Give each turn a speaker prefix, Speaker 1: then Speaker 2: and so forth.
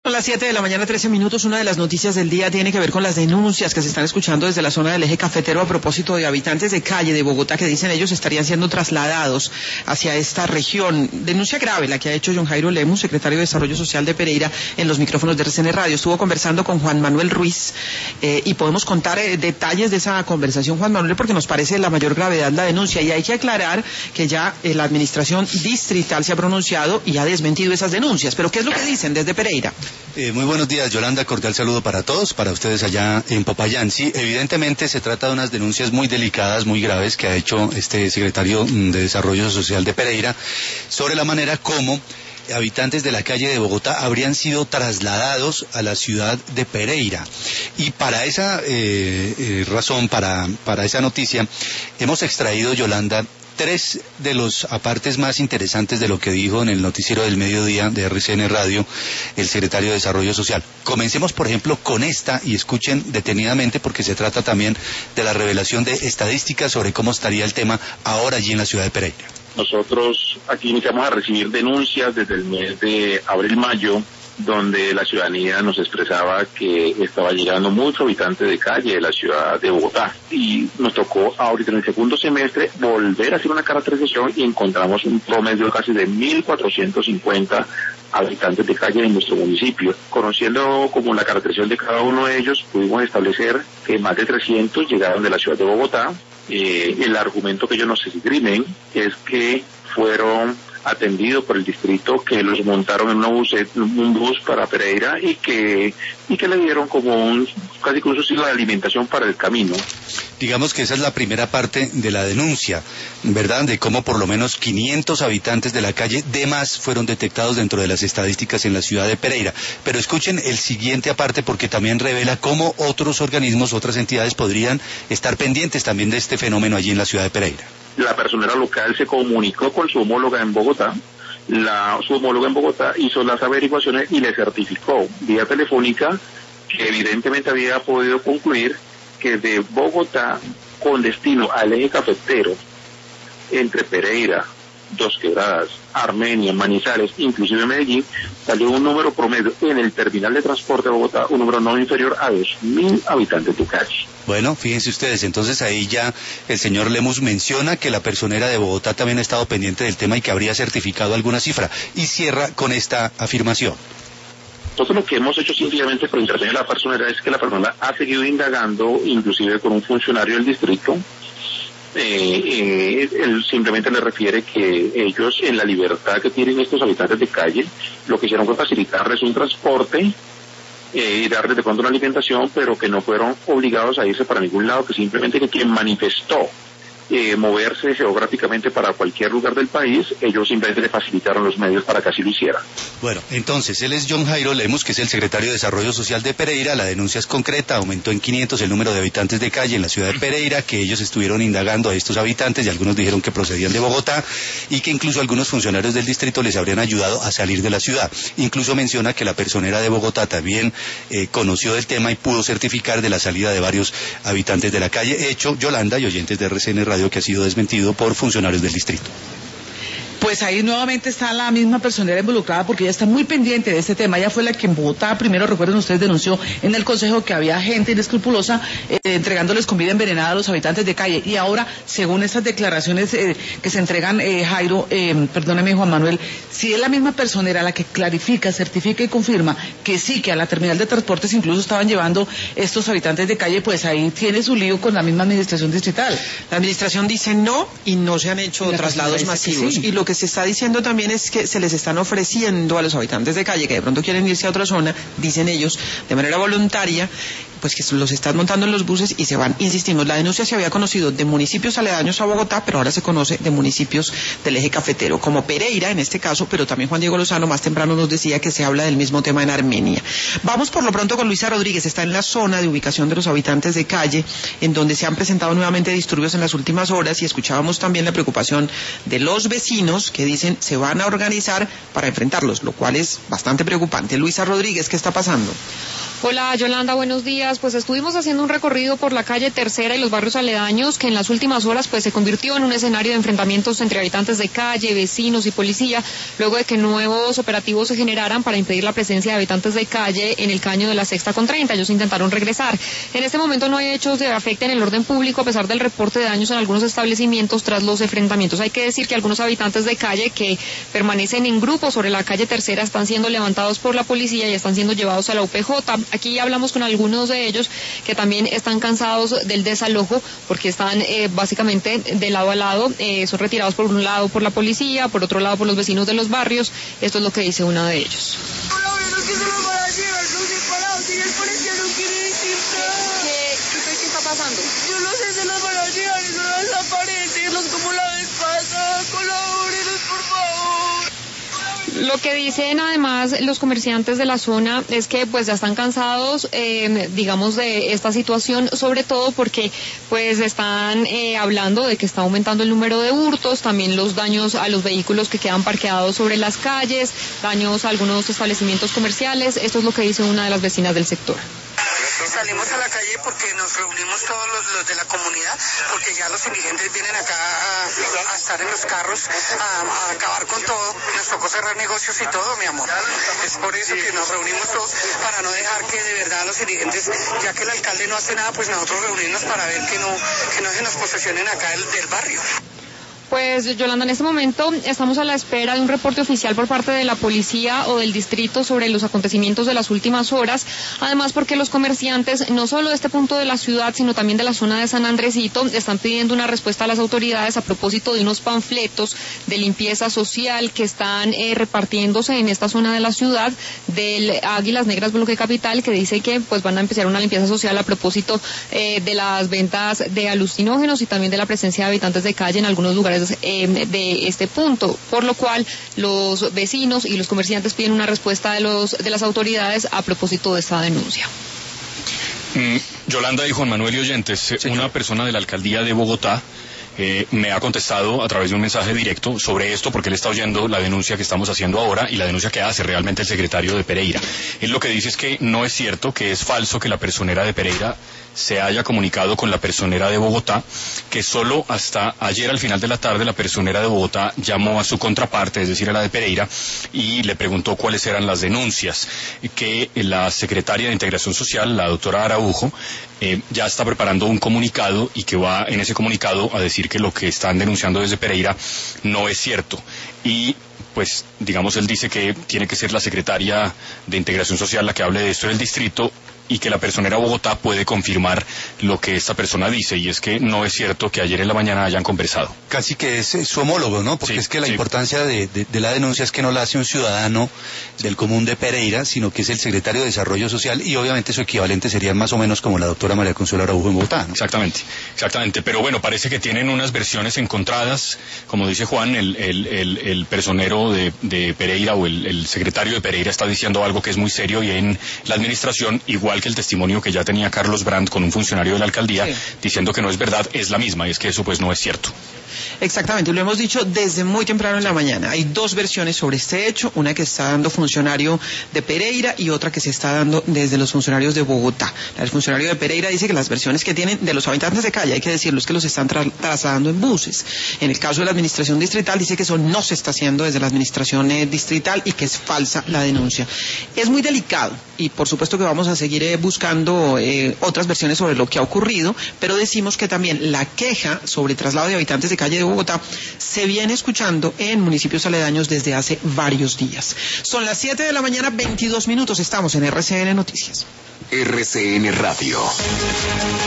Speaker 1: A las 7 de la mañana, 13 minutos, una de las noticias del día tiene que ver con las denuncias que se están escuchando desde la zona del eje cafetero a propósito de habitantes de calle de Bogotá que dicen ellos estarían siendo trasladados hacia esta región. Denuncia grave la que ha hecho John Jairo Lemus, secretario de Desarrollo Social de Pereira, en los micrófonos de RCN Radio. Estuvo conversando con Juan Manuel Ruiz y podemos contar detalles de esa conversación, Juan Manuel, porque nos parece de la mayor gravedad la denuncia. Y hay que aclarar que ya la administración distrital se ha pronunciado y ha desmentido esas denuncias. Pero ¿qué es lo que dicen desde Pereira?
Speaker 2: Muy buenos días, Yolanda, cordial saludo para todos, para ustedes allá en Popayán. Sí, evidentemente se trata de unas denuncias muy delicadas, muy graves que ha hecho este secretario de Desarrollo Social de Pereira sobre la manera como habitantes de la calle de Bogotá habrían sido trasladados a la ciudad de Pereira. Y para esa razón, para esa noticia, hemos extraído, Yolanda, tres de los apartes más interesantes de lo que dijo en el noticiero del mediodía de RCN Radio el secretario de Desarrollo Social. Comencemos, por ejemplo, con esta y escuchen detenidamente porque se trata también de la revelación de estadísticas sobre cómo estaría el tema ahora allí en la ciudad de Pereira.
Speaker 3: Nosotros aquí iniciamos a recibir denuncias desde el mes de abril-mayo, donde la ciudadanía nos expresaba que estaba llegando mucho habitante de calle de la ciudad de Bogotá. Y nos tocó ahorita en el segundo semestre volver a hacer una caracterización y encontramos un promedio casi de 1.450 habitantes de calle en nuestro municipio. Conociendo como la caracterización de cada uno de ellos, pudimos establecer que más de 300 llegaron de la ciudad de Bogotá. El argumento que ellos nos esgrimen es que fueron atendido por el distrito, que los montaron en un bus para Pereira y que le dieron como casi un subsidio de alimentación para el camino.
Speaker 2: Digamos que esa es la primera parte de la denuncia, ¿verdad? De cómo por lo menos 500 habitantes de la calle de más fueron detectados dentro de las estadísticas en la ciudad de Pereira. Pero escuchen el siguiente aparte porque también revela cómo otros organismos, otras entidades podrían estar pendientes también de este fenómeno allí en la ciudad de Pereira.
Speaker 3: La personera local se comunicó con su homóloga en Bogotá. Su homóloga en Bogotá hizo las averiguaciones y le certificó vía telefónica que evidentemente había podido concluir que de Bogotá con destino al eje cafetero, entre Pereira, Dos Quebradas, Armenia, Manizales, inclusive Medellín, salió un número promedio en el terminal de transporte de Bogotá, un número no inferior a 2.000 habitantes de calle.
Speaker 2: Bueno, fíjense ustedes, entonces ahí ya el señor Lemus menciona que la personera de Bogotá también ha estado pendiente del tema y que habría certificado alguna cifra, y cierra con esta afirmación.
Speaker 3: Nosotros lo que hemos hecho simplemente por intervenir a la personera es que la persona ha seguido indagando, inclusive con un funcionario del distrito. Él simplemente le refiere que ellos, en la libertad que tienen estos habitantes de calle, lo que hicieron fue facilitarles un transporte y darles de pronto una alimentación, pero que no fueron obligados a irse para ningún lado, que simplemente que quien manifestó moverse geográficamente para cualquier lugar del país, ellos simplemente le facilitaron los medios para que así lo hicieran.
Speaker 2: Bueno, entonces, él es John Jairo Lemus, que es el secretario de Desarrollo Social de Pereira. La denuncia es concreta, aumentó en 500 el número de habitantes de calle en la ciudad de Pereira, que ellos estuvieron indagando a estos habitantes y algunos dijeron que procedían de Bogotá y que incluso algunos funcionarios del distrito les habrían ayudado a salir de la ciudad. Incluso menciona que la personera de Bogotá también conoció del tema y pudo certificar de la salida de varios habitantes de la calle, hecho, Yolanda y oyentes de RCN Radio, que ha sido desmentido por funcionarios del distrito.
Speaker 1: Pues ahí nuevamente está la misma personera involucrada porque ella está muy pendiente de este tema. Ella fue la que en Bogotá, primero recuerden ustedes, denunció en el consejo que había gente inescrupulosa entregándoles comida envenenada a los habitantes de calle. Y ahora, según estas declaraciones que se entregan, perdóneme Juan Manuel, si es la misma personera la que clarifica, certifica y confirma que sí, que a la terminal de transportes incluso estaban llevando estos habitantes de calle, pues ahí tiene su lío con la misma administración distrital.
Speaker 4: La administración dice no y no se han hecho traslados masivos. Y lo que se está diciendo también es que se les están ofreciendo a los habitantes de calle que de pronto quieren irse a otra zona, dicen ellos, de manera voluntaria, pues que los están montando en los buses y se van. Insistimos, la denuncia se había conocido de municipios aledaños a Bogotá, pero ahora se conoce de municipios del eje cafetero, como Pereira en este caso, pero también Juan Diego Lozano más temprano nos decía que se habla del mismo tema en Armenia. Vamos por lo pronto con Luisa Rodríguez, está en la zona de ubicación de los habitantes de calle, en donde se han presentado nuevamente disturbios en las últimas horas y escuchábamos también la preocupación de los vecinos que dicen se van a organizar para enfrentarlos, lo cual es bastante preocupante. Luisa Rodríguez, ¿qué está pasando?
Speaker 5: Hola Yolanda, buenos días. Pues estuvimos haciendo un recorrido por la calle Tercera y los barrios aledaños que en las últimas horas pues se convirtió en un escenario de enfrentamientos entre habitantes de calle, vecinos y policía, luego de que nuevos operativos se generaran para impedir la presencia de habitantes de calle en el caño de la Sexta con 30. Ellos intentaron regresar. En este momento no hay hechos que afecten el orden público a pesar del reporte de daños en algunos establecimientos tras los enfrentamientos. Hay que decir que algunos habitantes de calle que permanecen en grupos sobre la calle Tercera están siendo levantados por la policía y están siendo llevados a la UPJ. Aquí hablamos con algunos de ellos que también están cansados del desalojo porque están básicamente de lado a lado, son retirados por un lado por la policía, por otro lado por los vecinos de los barrios. Esto es lo que dice uno de ellos. ¿Qué está pasando?
Speaker 6: Yo no sé, se los van a llevar y no van a desaparecerlos como la vez pasada. Colabórenos, por favor.
Speaker 5: Lo que dicen además los comerciantes de la zona es que pues ya están cansados, digamos, de esta situación, sobre todo porque pues están hablando de que está aumentando el número de hurtos, también los daños a los vehículos que quedan parqueados sobre las calles, daños a algunos establecimientos comerciales. Esto es lo que dice una de las vecinas del sector.
Speaker 6: Salimos a la calle porque nos reunimos todos los de la comunidad, porque ya los indigentes vienen acá a estar en los carros, a acabar con todo. Nos tocó cerrar negocios y todo, mi amor. Es por eso que nos reunimos todos, para no dejar que de verdad los indigentes, ya que el alcalde no hace nada, pues nosotros reunirnos para ver que no se nos posesionen acá del barrio.
Speaker 5: Pues Yolanda, en este momento estamos a la espera de un reporte oficial por parte de la policía o del distrito sobre los acontecimientos de las últimas horas, además porque los comerciantes, no solo de este punto de la ciudad, sino también de la zona de San Andresito, están pidiendo una respuesta a las autoridades a propósito de unos panfletos de limpieza social que están repartiéndose en esta zona de la ciudad del Águilas Negras Bloque Capital, que dice que pues van a empezar una limpieza social a propósito de las ventas de alucinógenos y también de la presencia de habitantes de calle en algunos lugares de este punto, por lo cual los vecinos y los comerciantes piden una respuesta de las autoridades a propósito de esta denuncia.
Speaker 7: Yolanda y Juan Manuel y oyentes, una persona de la alcaldía de Bogotá me ha contestado a través de un mensaje directo sobre esto porque él está oyendo la denuncia que estamos haciendo ahora y la denuncia que hace realmente el secretario de Pereira. Él lo que dice es que no es cierto, que es falso que la personera de Pereira se haya comunicado con la personera de Bogotá, que solo hasta ayer al final de la tarde la personera de Bogotá llamó a su contraparte, es decir, a la de Pereira, y le preguntó cuáles eran las denuncias, que la secretaria de Integración Social, la doctora Araujo, ya está preparando un comunicado y que va en ese comunicado a decir que lo que están denunciando desde Pereira no es cierto. Y pues digamos él dice que tiene que ser la secretaria de Integración Social la que hable de esto en el distrito y que la personera de Bogotá puede confirmar lo que esta persona dice, y es que no es cierto que ayer en la mañana hayan conversado.
Speaker 2: Casi que es su homólogo, ¿no? Porque sí, es que la importancia de la denuncia es que no la hace un ciudadano del común de Pereira, sino que es el secretario de Desarrollo Social, y obviamente su equivalente sería más o menos como la doctora María Consuelo Araujo en Bogotá, ¿no?
Speaker 7: Exactamente, pero bueno, parece que tienen unas versiones encontradas, como dice Juan, el personero de Pereira o el secretario de Pereira está diciendo algo que es muy serio, y en la administración, igual que el testimonio que ya tenía Carlos Brandt con un funcionario de la alcaldía, diciendo que no es verdad, es la misma, y es que eso pues no es cierto.
Speaker 1: Exactamente, lo hemos dicho desde muy temprano en la mañana. Hay dos versiones sobre este hecho, una que está dando funcionario de Pereira y otra que se está dando desde los funcionarios de Bogotá. El funcionario de Pereira dice que las versiones que tienen de los habitantes de calle, hay que decirlo, es que los están trasladando en buses. En el caso de la administración distrital dice que eso no se está haciendo desde la administración distrital y que es falsa la denuncia. Es muy delicado y por supuesto que vamos a seguir buscando otras versiones sobre lo que ha ocurrido, pero decimos que también la queja sobre traslado de habitantes de calle de Bogotá se viene escuchando en municipios aledaños desde hace varios días. Son las 7 de la mañana, 22 minutos, estamos en RCN Noticias.
Speaker 8: RCN Radio.